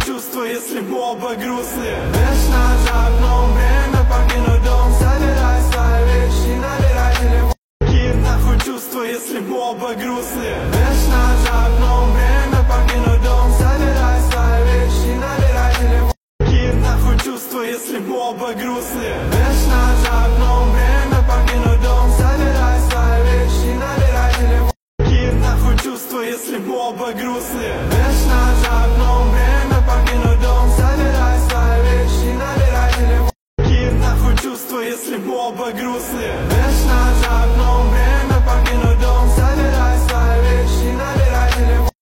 чувства, если мы оба грустные. Вечно за окном время покинуть дом. Собирай свои вещи, набирай телефон. Какие нахуй чувства, если мы оба грустные. Вечно за окном время покинуть дом. Собирай свои вещи, набирай телефон. Какие нахуй чувства, если мы оба грустные. Вечно за окном время покинуть дом. Собирай свои вещи, набирай телефон. Какие нахуй чувства, если мы оба грустные. Вечно за окном время покинуть дом. Собирай свои вещи, набирай телефон. Какие нахуй чувства, если мы оба грустные.